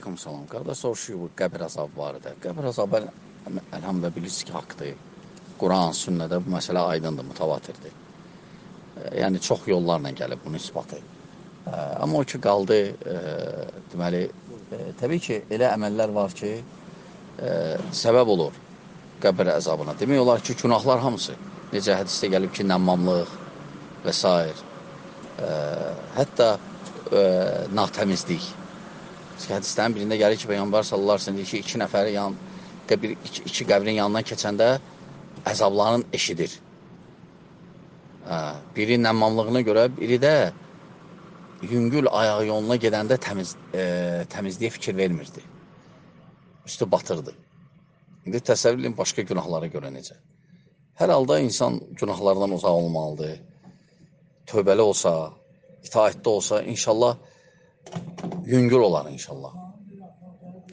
Aleyküm salam. Qardaş soruşuyor bu qəbir azabı barədə. Qəbir azabı əlhamdülillah bilirsiniz ki, haqdır. Quran, sünnədə bu məsələ aydındır, mütəvatirdir. Yəni çox yollarla gəlib bunun isbatı. Amma o ki qaldı, deməli, təbii ki, elə əməllər var ki, səbəb olur qəbir əzabına. Demək olar ki, günahlar hamısı. Necə hədisdə gəlib ki, nəmmamlıq və s. Hətta natəmizlik. Hədislərin birində gəlir ki, Peyğəmbər sallallahu əleyhi və səlləm deyir ki, iki nəfəri iki qəbrin yanından keçəndə əzablarını eşidir. Biri nəmmamlığına görə, biri də yüngül ayağı yoluna gedəndə təmizliyə fikir vermirdi. Üstü batırdı. İndi təsəvvür edin başqa günahlara görə necə. Hər halda insan günahlardan uzaq olmalıdır. Tövbəli olsa, itaətli olsa, inşallah yüngül olar inşallah.